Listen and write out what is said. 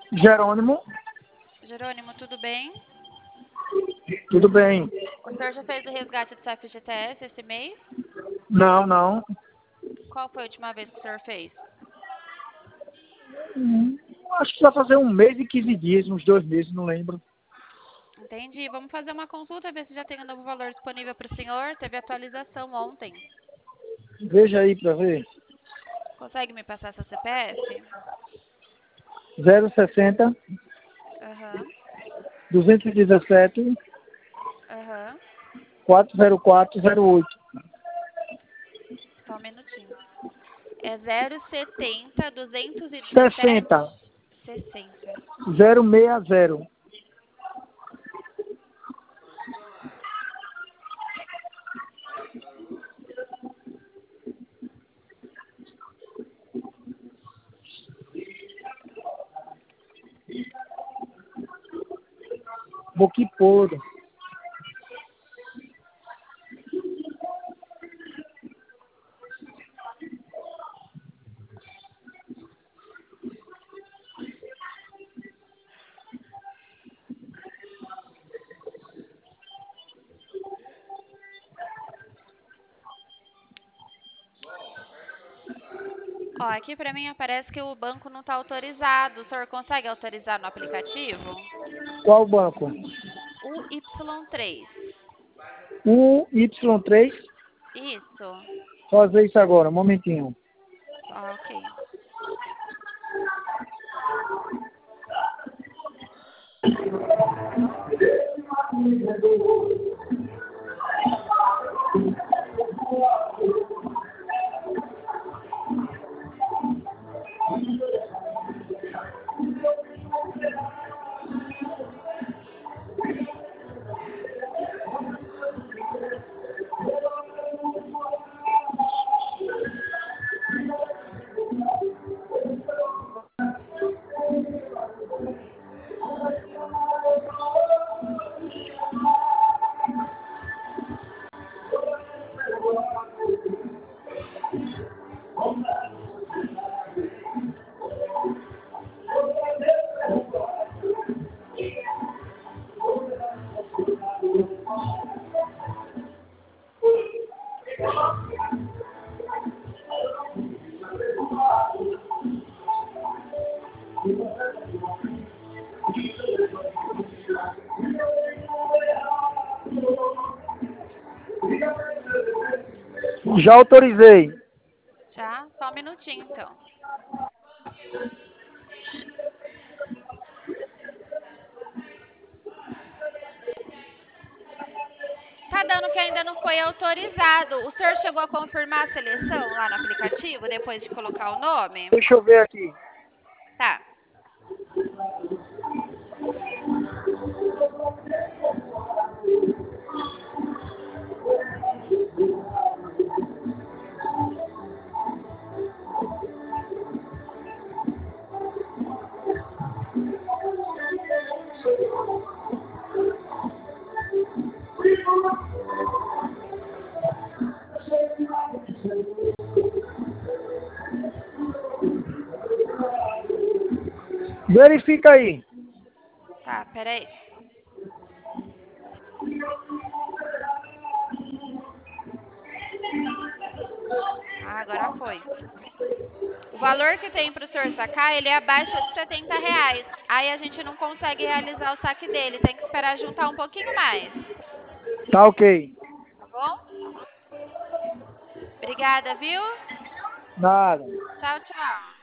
Jerônimo, Jerônimo, tudo bem? tudo bem? O senhor já fez o resgate do seu FGTS esse mês? Não, não. Qual foi a última vez que o senhor fez? Acho que vai fazer 1 mês e 15 dias, uns 2 meses, não lembro. Entendi. Vamos fazer uma consulta, ver se já tem um novo valor disponível para o senhor. Teve atualização ontem. Veja aí para ver. Consegue me passar seu CPF? 060 Aham, 217 aham. 40408. Só um minutinho. É 070 217 60 60. 060. Boquiporo. Ó, aqui para mim aparece que o banco não está autorizado. O senhor consegue autorizar no aplicativo? Qual banco? O Y3. O Y3. Isso. Fazer isso agora, um momentinho. Ah, ok. Já autorizei. Já? Só um minutinho, então. Tá dando que ainda não foi autorizado. O senhor chegou a confirmar a seleção lá no aplicativo, depois de colocar o nome? Deixa eu ver aqui. Tá. Verifica aí. Tá, peraí. Ah, agora foi. O valor que tem para o senhor sacar, ele é abaixo de R$ 70. Aí a gente não consegue realizar o saque dele. Tem que esperar juntar um pouquinho mais. Tá ok. Tá bom? Obrigada, viu? Nada. Tchau, tchau.